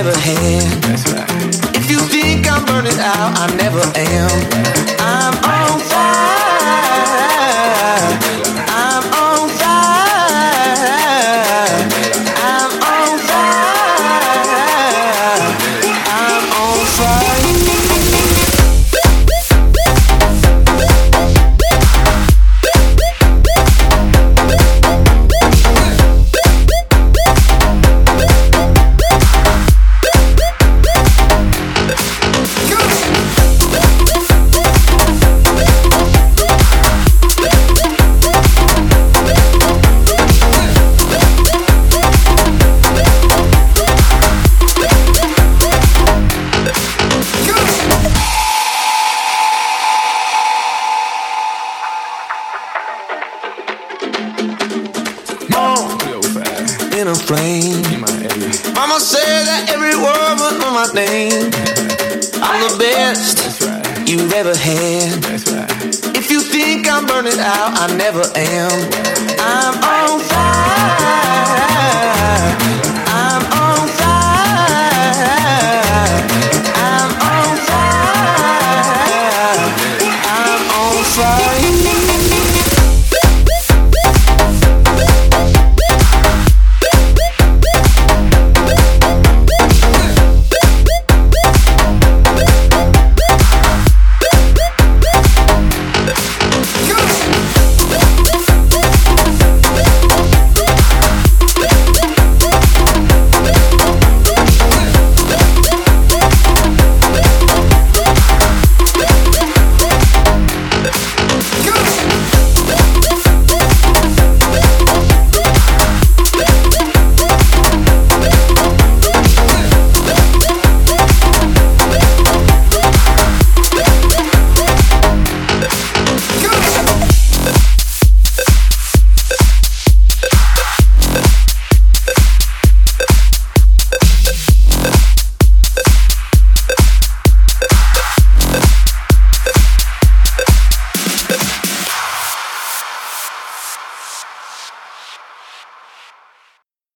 never had. That's right. If you think I'm burning out, I never am. I'm on fire. I'm on fire. I'm on fire. I'm on fire. In a flame. Mama said that every word was on my name. I'm the best you've ever had. If you think I'm burning out, I never am. I'm on fire. I'm on fire. I'm on fire. I'm on fire.